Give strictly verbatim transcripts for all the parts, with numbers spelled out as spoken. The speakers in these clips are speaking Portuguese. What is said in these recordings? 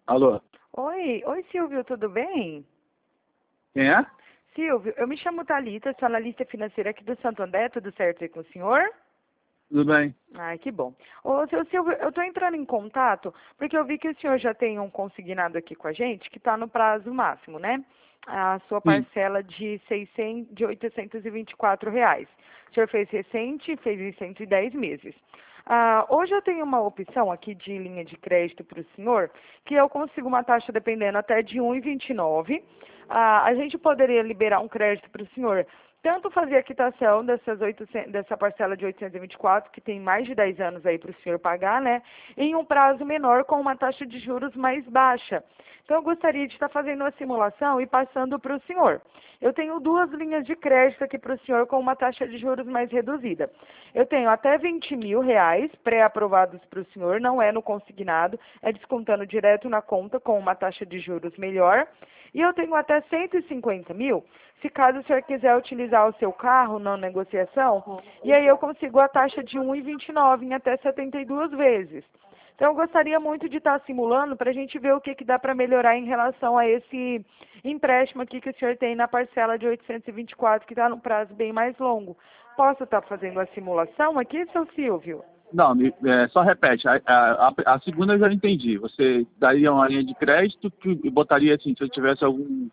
Alô? Oi, oi Silvio, tudo bem? Quem é? Silvio, eu me chamo Thalita, sou analista financeira aqui do Santo André, tudo certo aí com o senhor? Tudo bem? Ai, que bom. Ô, seu Silvio, eu estou entrando em contato porque eu vi que o senhor já tem um consignado aqui com a gente que está no prazo máximo, né? A sua Sim. parcela de seiscentos, de oitocentos e vinte e quatro reais. O senhor fez recente, fez em cento e dez meses. Ah, hoje eu tenho uma opção aqui de linha de crédito para o senhor, que eu consigo uma taxa dependendo até de um vírgula vinte e nove. Ah, a gente poderia liberar um crédito para o senhor tanto fazer a quitação dessas oitocentos, dessa parcela de oitocentos e vinte e quatro, que tem mais de dez anos aí para o senhor pagar, né? Em um prazo menor com uma taxa de juros mais baixa. Então, eu gostaria de estar fazendo uma simulação e passando para o senhor. Eu tenho duas linhas de crédito aqui para o senhor com uma taxa de juros mais reduzida. Eu tenho até vinte mil reais pré-aprovados para o senhor, não é no consignado, é descontando direto na conta com uma taxa de juros melhor. E eu tenho até cento e cinquenta mil, se caso o senhor quiser utilizar o seu carro na negociação, e aí eu consigo a taxa de um vírgula vinte e nove em até setenta e duas vezes. Então, eu gostaria muito de estar simulando para a gente ver o que, que dá para melhorar em relação a esse empréstimo aqui que o senhor tem na parcela de oitocentos e vinte e quatro, que está num prazo bem mais longo. Posso estar fazendo a simulação aqui, seu Silvio? Não, me- é, só repete. A, a, a- a segunda eu já entendi. Você daria uma linha de crédito que, e botaria assim, se eu tivesse algum,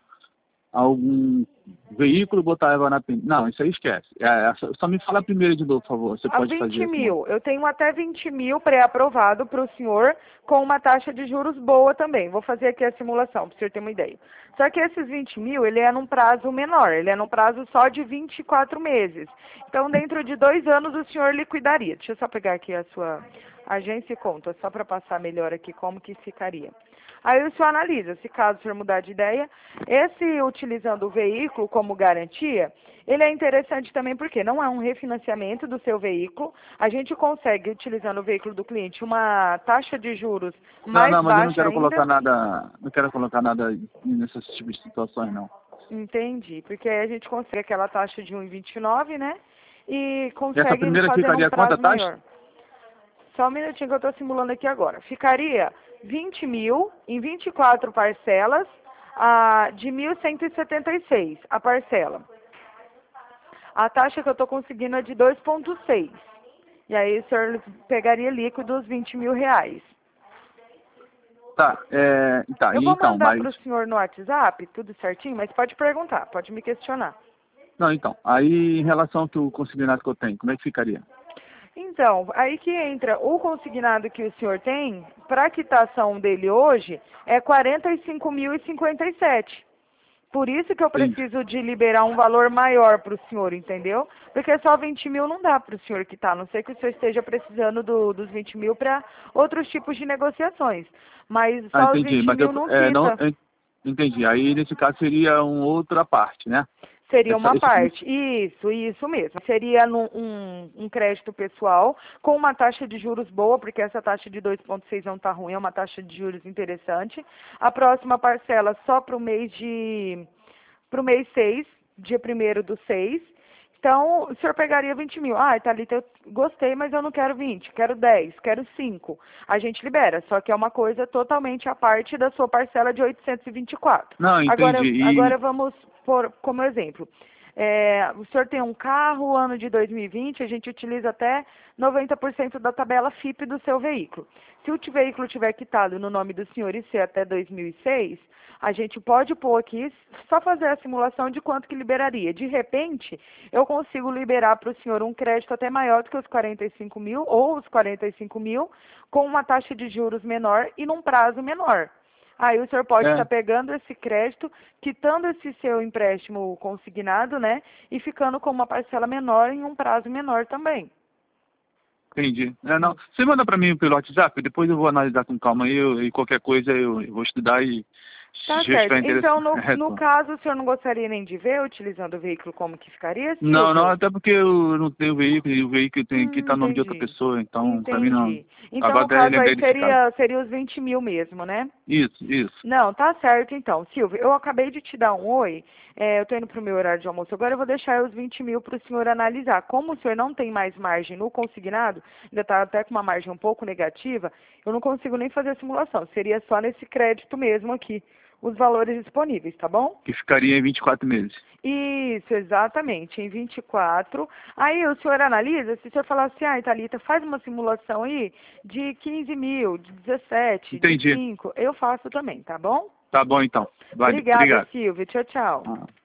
algum veículo, botava na... pen- Não, isso aí esquece. É, só, só me fala primeiro de novo, por favor. Você A pode fazer vinte assim, mano? mil. Eu tenho até vinte mil pré-aprovado para o senhor com uma taxa de juros boa também. Vou fazer aqui a simulação para o senhor ter uma ideia. Só que esses vinte mil, ele é num prazo menor. Ele é num prazo só de vinte e quatro meses. Então, dentro de dois anos, o senhor liquidaria. Deixa eu só pegar aqui a sua agência e conta, só para passar melhor aqui como que ficaria. Aí o senhor analisa, se caso o senhor mudar de ideia, esse utilizando o veículo como garantia, ele é interessante também porque não é um refinanciamento do seu veículo, a gente consegue, utilizando o veículo do cliente, uma taxa de juros Não, mais não, mas eu não baixa quero colocar ainda. nada, não quero colocar nada nesses tipos de situações, não. Entendi, porque aí a gente consegue aquela taxa de um vírgula vinte e nove, né? E E essa consegue primeira fazer num ficaria quanto a prazo taxa? maior. Só um minutinho que eu estou simulando aqui agora. Ficaria vinte mil em vinte e quatro parcelas ah, de mil cento e setenta e seis a parcela. A taxa que eu estou conseguindo é de dois vírgula seis. E aí o senhor pegaria líquido os vinte mil reais. Tá, é, tá, Eu e vou então, mandar mas... para o senhor no WhatsApp, tudo certinho, mas pode perguntar, pode me questionar. Não, então, aí em relação ao que o consignado que eu tenho, como é que ficaria? Então, aí que entra o consignado que o senhor tem, para a quitação dele hoje, é quarenta e cinco mil e cinquenta e sete. Por isso que eu Entendi. preciso de liberar um valor maior para o senhor, entendeu? Porque só vinte mil não dá para o senhor quitar, a não ser que o senhor esteja precisando do- dos vinte mil para outros tipos de negociações. Mas Ah, só os entendi, vinte mas eu, mil não é, não, quita. eu entendi. Aí, nesse caso, seria uma outra parte, né? Seria Essa, uma esse, parte. Isso, isso mesmo. Seria num- um, um crédito pessoal com uma taxa de juros boa, porque essa taxa de dois vírgula seis não está ruim, é uma taxa de juros interessante. A próxima parcela só para o mês de para o mês seis, dia primeiro do seis. Então, o senhor pegaria vinte mil. Ah, Thalita, eu gostei, mas eu não quero vinte, quero dez, quero cinco. A gente libera, só que é uma coisa totalmente à parte da sua parcela de oitocentos e vinte e quatro. não, entendi. Agora, E, agora vamos por como exemplo. É, o senhor tem um carro, ano de dois mil e vinte, a gente utiliza até noventa por cento da tabela F I P do seu veículo. Se o t- veículo tiver quitado no nome do senhor e ser até dois mil e seis, a gente pode pôr aqui, só fazer a simulação de quanto que liberaria. De repente, eu consigo liberar para o senhor um crédito até maior do que os quarenta e cinco mil, ou os quarenta e cinco mil, com uma taxa de juros menor e num prazo menor. Aí o senhor pode estar é, pegando esse crédito, quitando esse seu empréstimo consignado, né? E ficando com uma parcela menor em um prazo menor também. entendi. É, não. Você manda para mim pelo WhatsApp, depois eu vou analisar com calma aí, eu- e qualquer coisa eu, eu vou estudar e, Tá Se eu certo. estiver Então, no, interessado. no caso, o senhor não gostaria nem de ver, utilizando o veículo, como que ficaria, Silvio? Não, não, até porque eu não tenho veículo e o veículo tem que Hum, estar no nome de outra entendi. pessoa, então pra mim não. Entendi. Então, Agora no até caso aí, lembrei desse caso. seria, seria os vinte mil mesmo, né? Isso, isso. Não, tá certo então. Silvio, eu acabei de te dar um oi, é, eu tô indo pro meu horário de almoço agora, eu vou deixar os vinte mil para o senhor analisar. Como o senhor não tem mais margem no consignado, ainda tá até com uma margem um pouco negativa, eu não consigo nem fazer a simulação. Seria só nesse crédito mesmo aqui, os valores disponíveis, tá bom? Que ficaria em vinte e quatro meses. Isso, exatamente, em vinte e quatro. Aí o senhor analisa, se o senhor falar assim, ah, Thalita, faz uma simulação aí de quinze mil, de dezessete, de Entendi. cinco, eu faço também, tá bom? Tá bom então. Vale, Obrigada, obrigado. Silvia. Tchau, tchau. Ah.